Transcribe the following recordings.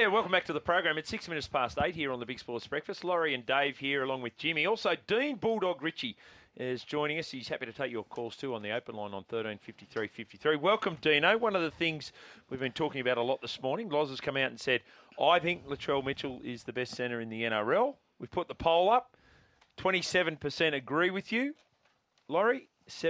welcome back to the program. It's 6 minutes past 8 here on the Big Sports Breakfast. Laurie and Dave here along with Jimmy. Also, Dean Bulldog Ritchie is joining us. He's happy to take your calls too on the open line on 135353. Welcome, Dino. One of the things we've been talking about a lot this morning, Loz has come out and said, I think Latrell Mitchell is the best centre in the NRL. We've put the poll up. 27% agree with you. Laurie,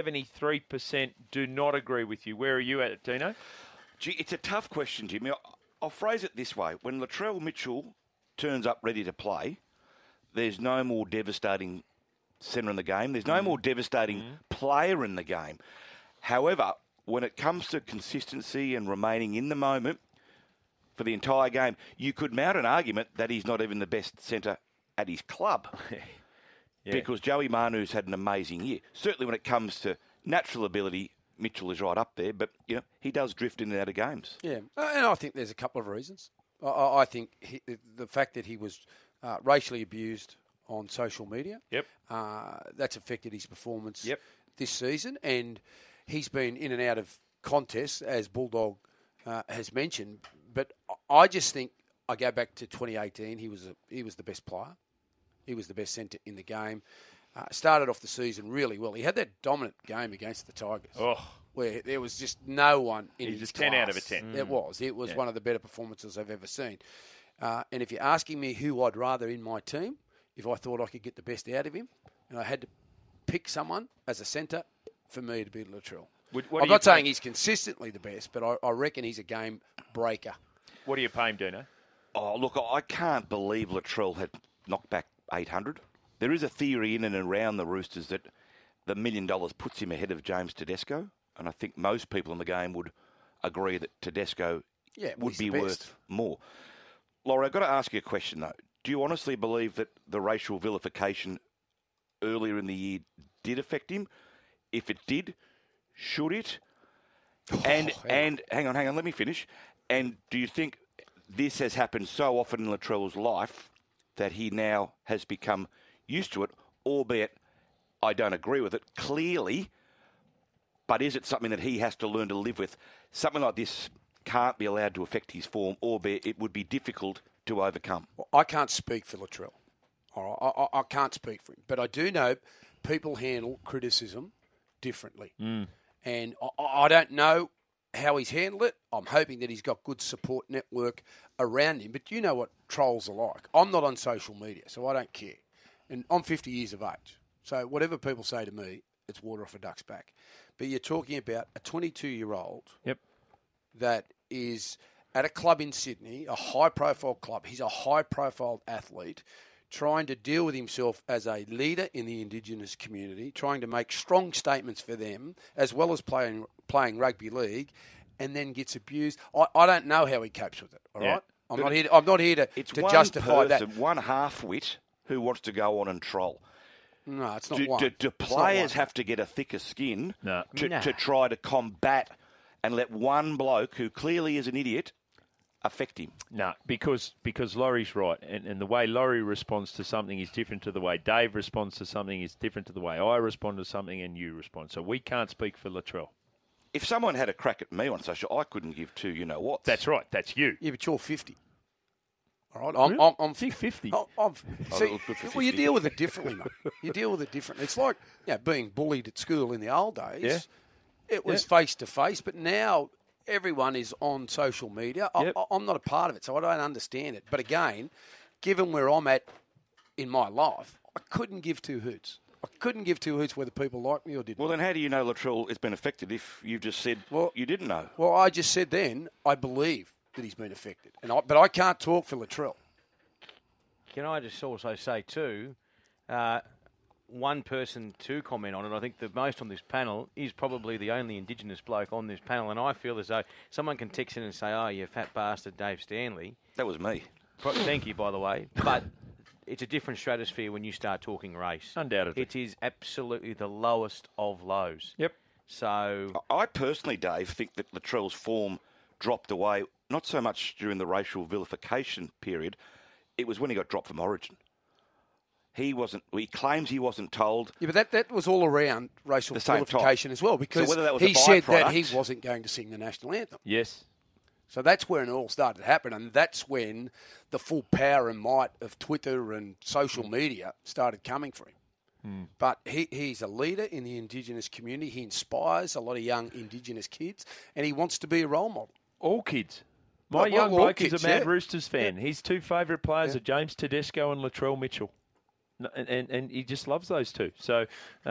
73% do not agree with you. Where are you at, Dino? Gee, it's a tough question, Jimmy. I'll phrase it this way. When Latrell Mitchell turns up ready to play, there's no more devastating centre in the game. There's no more devastating player in the game. However, when it comes to consistency and remaining in the moment for the entire game, you could mount an argument that he's not even the best centre at his club. Because Joey Manu's had an amazing year. Certainly when it comes to natural ability, Mitchell is right up there, but he does drift in and out of games. Yeah, and I think there's a couple of reasons. I think the fact that he was racially abused on social media, that's affected his performance this season, and he's been in and out of contests, as Bulldog has mentioned. But I just think I go back to 2018. He was the best player. He was the best centre in the game. Started off the season really well. He had that dominant game against the Tigers, where there was just no one in his just class. 10 out of a 10. It was one of the better performances I've ever seen. And if you're asking me who I'd rather in my team, if I thought I could get the best out of him, and I had to pick someone as a centre, for me to be Latrell. I'm not saying he's consistently the best, but I reckon he's a game breaker. What do you pay him, Dino? Oh, look, I can't believe Latrell had knocked back 800. There is a theory in and around the Roosters that the $1 million puts him ahead of James Tedesco, and I think most people in the game would agree that Tedesco would be worth more. Laura, I've got to ask you a question, though. Do you honestly believe that the racial vilification earlier in the year did affect him? If it did, should it? And hang on, let me finish. And do you think this has happened so often in Latrell's life that he now has become used to it, albeit I don't agree with it, clearly, but is it something that he has to learn to live with? Something like this can't be allowed to affect his form, albeit it would be difficult to overcome. Well, I can't speak for Latrell. All right? I can't speak for him. But I do know people handle criticism differently. And I don't know how he's handled it. I'm hoping that he's got good support network around him. But you know what trolls are like. I'm not on social media, so I don't care. And I'm 50 years of age. So whatever people say to me, it's water off a duck's back. But you're talking about a 22-year-old that is at a club in Sydney, a high-profile club. He's a high-profile athlete trying to deal with himself as a leader in the Indigenous community, trying to make strong statements for them, as well as playing rugby league, and then gets abused. I don't know how he copes with it, all right? I'm not here to justify that. It's one half-wit who wants to go on and troll. No, it's not one. Do players have to get a thicker skin to try to combat and let one bloke who clearly is an idiot affect him? No, because Laurie's right, and the way Laurie responds to something is different to the way Dave responds to something is different to the way I respond to something and you respond. So we can't speak for Latrell. If someone had a crack at me on social, I couldn't give two you-know-what. That's right, that's you. Yeah, but you're 50. All right, Really? I'm 50. Well, you deal with it differently, mate. You deal with it differently. It's like being bullied at school in the old days. Yeah. It was face to face, but now everyone is on social media. I'm not a part of it, so I don't understand it. But again, given where I'm at in my life, I couldn't give two hoots. I couldn't give two hoots whether people like me or didn't. Well, then how do you know Latrell has been affected if you've just said you didn't know? Well, I just said then I believe that he's been affected, but I can't talk for Latrell. Can I just also say too, one person to comment on it, I think the most on this panel is probably the only Indigenous bloke on this panel, and I feel as though someone can text in and say, "Oh, you fat bastard, Dave Stanley." That was me. Thank you, by the way. But it's a different stratosphere when you start talking race. Undoubtedly. It is absolutely the lowest of lows. Yep. So I personally, Dave, think that Latrell's form dropped away, not so much during the racial vilification period, it was when he got dropped from Origin. He claims he wasn't told. Yeah, but that was all around racial vilification as well, because so whether that was he said that byproduct, he wasn't going to sing the national anthem. Yes. So that's when it all started to happen, and that's when the full power and might of Twitter and social media started coming for him. But he's a leader in the Indigenous community. He inspires a lot of young Indigenous kids, and he wants to be a role model. All kids. My young bloke is a Mad Roosters fan. His two favourite players are James Tedesco and Latrell Mitchell. And he just loves those two. So,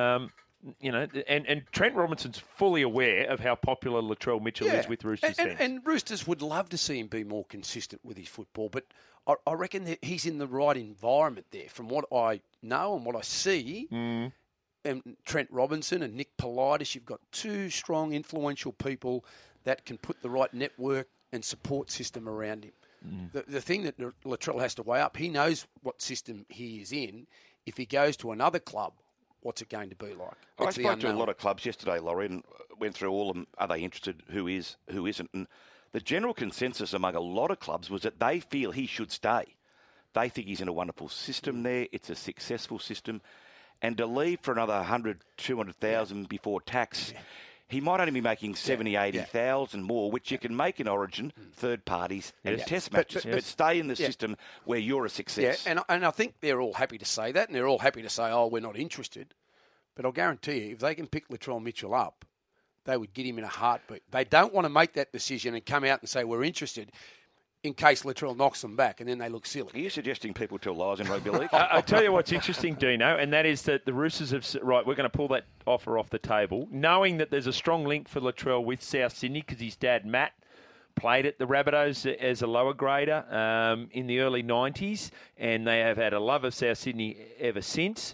and Trent Robinson's fully aware of how popular Latrell Mitchell is with Roosters fans. And Roosters would love to see him be more consistent with his football, but I reckon that he's in the right environment there. From what I know and what I see, and Trent Robinson and Nick Politis, you've got two strong, influential people that can put the right network and support system around him. The thing that Latrell has to weigh up, he knows what system he is in. If he goes to another club, what's it going to be like? I spoke to a lot of clubs yesterday, Laurie, and went through all of them. Are they interested? Who is? Who isn't? And the general consensus among a lot of clubs was that they feel he should stay. They think he's in a wonderful system there. It's a successful system. And to leave for another 100, 200,000 before tax, he might only be making 70, 80,000 more, which you can make in Origin, third parties, and test matches. But stay in the system where you're a success. Yeah, and I think they're all happy to say that, and they're all happy to say, oh, we're not interested. But I'll guarantee you, if they can pick Latrell Mitchell up, they would get him in a heartbeat. They don't want to make that decision and come out and say, we're interested, in case Latrell knocks them back, and then they look silly. Are you suggesting people tell lies in rugby league? I tell you what's interesting, Dino, and that is that the Roosters have... Right, we're going to pull that offer off the table, knowing that there's a strong link for Latrell with South Sydney because his dad, Matt, played at the Rabbitohs as a lower grader in the early 90s, and they have had a love of South Sydney ever since,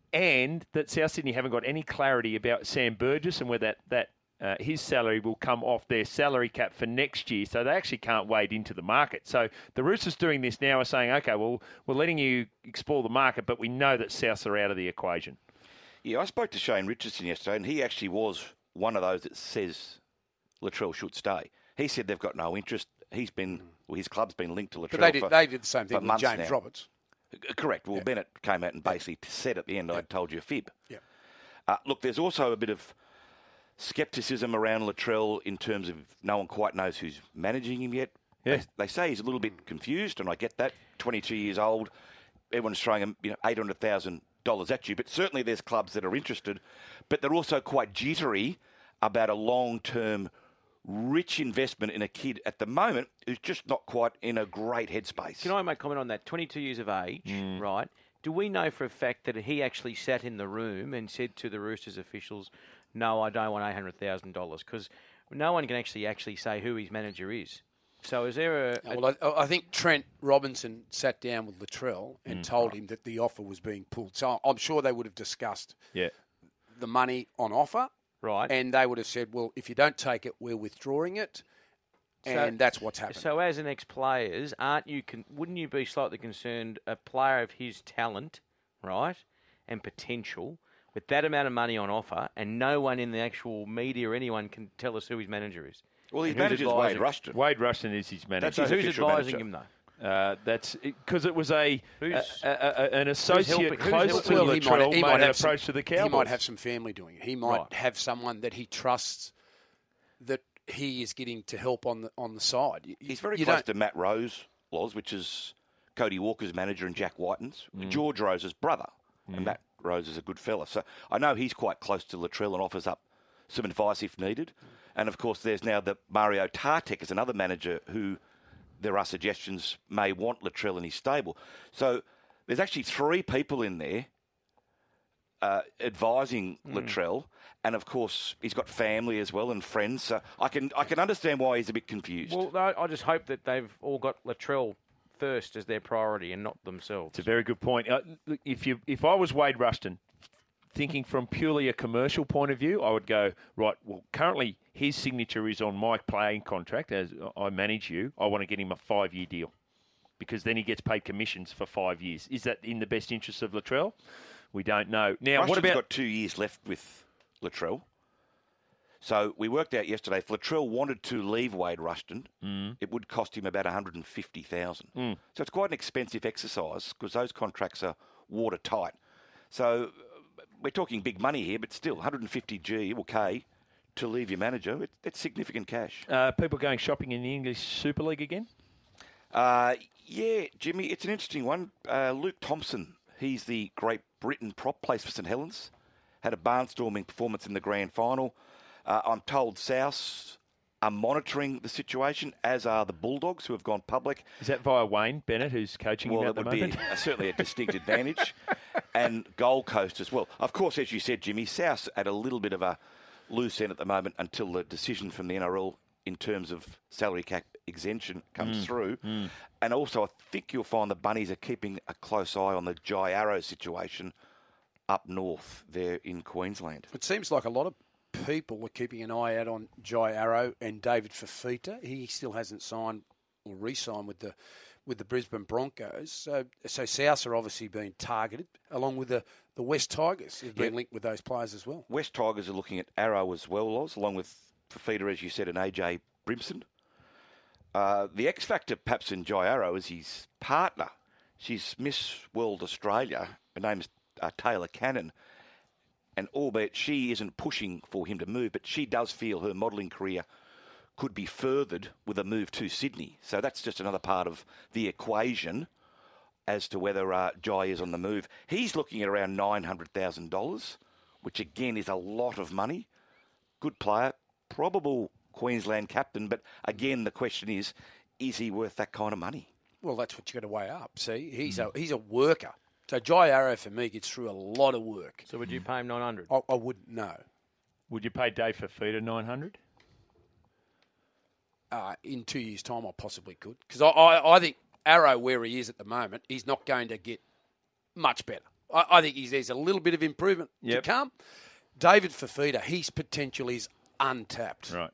and that South Sydney haven't got any clarity about Sam Burgess and whether that his salary will come off their salary cap for next year, so they actually can't wade into the market. So the Roosters doing this now are saying, okay, well, we're letting you explore the market, but we know that Souths are out of the equation. Yeah, I spoke to Shane Richardson yesterday, and he actually was one of those that says Latrell should stay. He said they've got no interest. He's been, his club's been linked to Latrell. But they did the same thing with James Roberts. Correct. Well, Bennett came out and basically said at the end, I told you a fib. Yeah. Look, there's also a bit of scepticism around Latrell in terms of no one quite knows who's managing him yet. Yeah. They say he's a little bit confused, and I get that. 22 years old, everyone's throwing him, $800,000 at you. But certainly there's clubs that are interested, but they're also quite jittery about a long-term, rich investment in a kid at the moment who's just not quite in a great headspace. Can I make a comment on that? 22 years of age, right? Do we know for a fact that he actually sat in the room and said to the Roosters officials, no, I don't want $800,000? Because no one can actually say who his manager is. So is there a... Well, I think Trent Robinson sat down with Latrell and told him that the offer was being pulled. So I'm sure they would have discussed the money on offer. Right. And they would have said, well, if you don't take it, we're withdrawing it. And that's what's happened. So as an ex-players, wouldn't you be slightly concerned a player of his talent, right, and potential, with that amount of money on offer, and no one in the actual media or anyone can tell us who his manager is? Well, his manager is Wade Rushton. Wade Rushton is his manager. So who's advising him, though? That's because it was an associate close to Latrell he might made an approach to the Cowboys. He might have some family doing it. He might have someone that he trusts that he is getting to help on the side. He's very close to Matt Rose, which is Cody Walker's manager and Jack Whiten's. George Rose's brother. And Matt Rose is a good fella. So I know he's quite close to Latrell and offers up some advice if needed. And, of course, there's now the Mario Tartek is another manager who there are suggestions may want Latrell in his stable. So there's actually three people in there advising Latrell. And, of course, he's got family as well and friends. So I can understand why he's a bit confused. Well, I just hope that they've all got Latrell first as their priority and not themselves. It's a very good point. If I was Wade Rushton, thinking from purely a commercial point of view, I would go, right, well, currently his signature is on my playing contract as I manage you. I want to get him a 5-year deal because then he gets paid commissions for 5 years. Is that in the best interest of Latrell? We don't know. Now, Rushton's what about... got 2 years left with Latrell. So we worked out yesterday, if Latrell wanted to leave Wade Rushton, it would cost him about $150,000. So it's quite an expensive exercise because those contracts are watertight. So we're talking big money here, but still, $150K, to leave your manager, it's significant cash. People going shopping in the English Super League again? Yeah, Jimmy, it's an interesting one. Luke Thompson, he's the Great Britain prop, plays for St Helens. Had a barnstorming performance in the grand final. I'm told South are monitoring the situation, as are the Bulldogs, who have gone public. Is that via Wayne Bennett, who's coaching him at the moment? Well, it would be certainly a distinct advantage. And Gold Coast as well. Of course, as you said, Jimmy, South at a little bit of a loose end at the moment until the decision from the NRL in terms of salary cap exemption comes through. And also, I think you'll find the Bunnies are keeping a close eye on the Jai Arrow situation up north there in Queensland. It seems like a lot of people are keeping an eye out on Jai Arrow and David Fifita. He still hasn't signed or re-signed with the Brisbane Broncos. So South are obviously being targeted, along with the West Tigers who've been linked with those players as well. West Tigers are looking at Arrow as well, Loz, along with Fifita, as you said, and AJ Brimson. The X factor perhaps in Jai Arrow is his partner. She's Miss World Australia. Her name's Taylor Cannon. And albeit she isn't pushing for him to move, but she does feel her modelling career could be furthered with a move to Sydney. So that's just another part of the equation as to whether Jai is on the move. He's looking at around $900,000, which again is a lot of money. Good player, probable Queensland captain, but again the question is he worth that kind of money? Well, that's what you've got to weigh up. See, he's a worker. So Jai Arrow for me gets through a lot of work. So would you pay him $900? I wouldn't know. Would you pay Dave Fifita $900? In 2 years' time, I possibly could. Because I think Arrow, where he is at the moment, he's not going to get much better. I think there's a little bit of improvement to come. David Fifita, his potential is untapped. Right.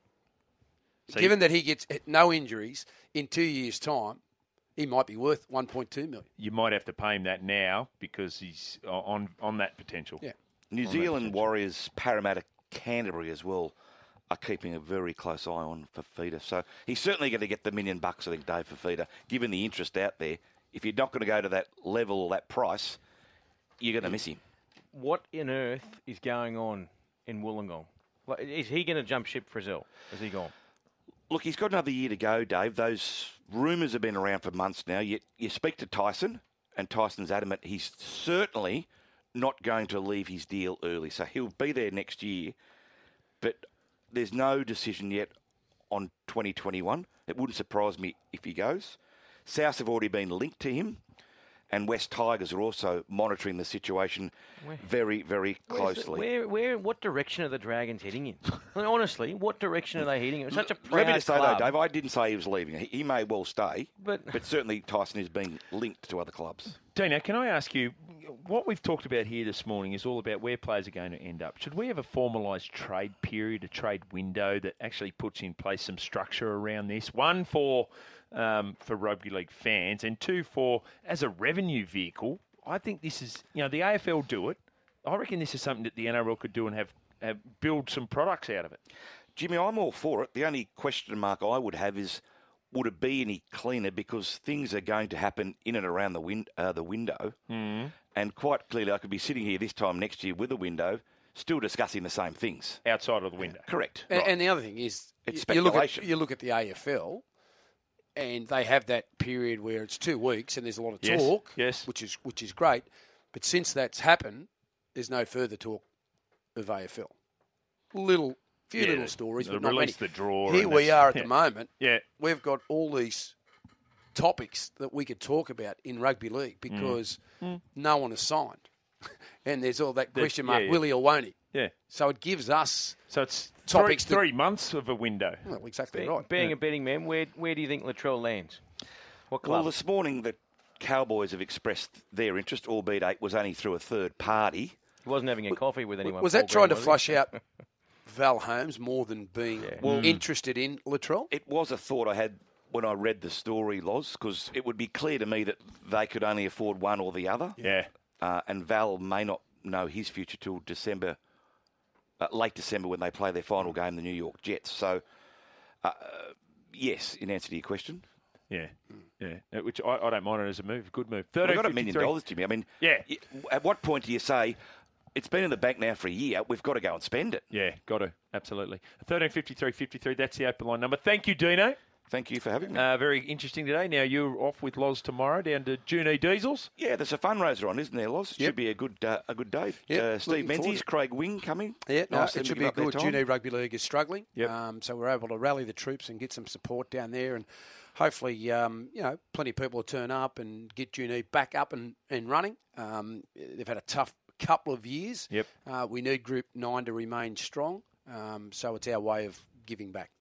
So Given that he gets no injuries, in 2 years' time, he might be worth $1.2 million. You might have to pay him that now because he's on that potential. Yeah. New Zealand Warriors, Parramatta, Canterbury as well are keeping a very close eye on Fifita. So he's certainly going to get the $1 million, I think, Dave Fifita, given the interest out there. If you're not going to go to that level or that price, you're going to miss him. What on earth is going on in Wollongong? Like, is he going to jump ship for Frizzell? Is he gone? Look, he's got another year to go, Dave. Those rumours have been around for months now. You speak to Tyson, and Tyson's adamant he's certainly not going to leave his deal early. So he'll be there next year. But there's no decision yet on 2021. It wouldn't surprise me if he goes. South have already been linked to him. And West Tigers are also monitoring the situation very, very closely. What direction are the Dragons heading in? I mean, honestly, what direction are they heading in? It's such a proud Let me just say, club. though, Dave, I didn't say he was leaving. He may well stay, but certainly Tyson is being linked to other clubs. Dino, can I ask you, what we've talked about here this morning is all about where players are going to end up. Should we have a formalised trade period, a trade window that actually puts in place some structure around this? One, for rugby league fans, and two, for as a revenue vehicle. I think this is, the AFL do it. I reckon this is something that the NRL could do and have build some products out of it. Jimmy, I'm all for it. The only question mark I would have is, would it be any cleaner? Because things are going to happen in and around the window. And quite clearly, I could be sitting here this time next year with a window, still discussing the same things. Outside of the window. Correct. And the other thing is, it's speculation. You look at the AFL, and they have that period where it's 2 weeks and there's a lot of talk, which is great. But since that's happened, there's no further talk of AFL. Few little stories, but not many. The draw. Here we are at the moment. Yeah. We've got all these topics that we could talk about in rugby league because no one has signed. And there's all that question mark, will he or won't he? Yeah. So it gives us it's topics 3 months of a window. Well, exactly right. Being a betting man, where do you think Latrell lands? What club? Well, this morning the Cowboys have expressed their interest, albeit it was only through a third party. He wasn't having a coffee with anyone. Was that trying to flush out Val Holmes more than being interested in Latrell? It was a thought I had when I read the story, Loz, because it would be clear to me that they could only afford one or the other. Yeah. And Val may not know his future till December, late December, when they play their final game, the New York Jets. So, yes, in answer to your question. Yeah, which I don't mind it as a move. Good move. We've got $1 million, Jimmy. I mean, at what point do you say, it's been in the bank now for a year. We've got to go and spend it. Yeah, got to. Absolutely. 1353.53, that's the open line number. Thank you, Dino. Thank you for having me. Very interesting today. Now, you're off with Loz tomorrow down to Junee Diesels. Yeah, there's a fundraiser on, isn't there, Loz? It should be a good day. Yep, Steve Menzies, Craig Wing coming. Yeah, no, Nice it to should give be up their good. time. Junee Rugby League is struggling, Yep. so we're able to rally the troops and get some support down there, and hopefully, plenty of people will turn up and get Junee back up and running. They've had a tough couple of years. Yep. We need Group 9 to remain strong, so it's our way of giving back.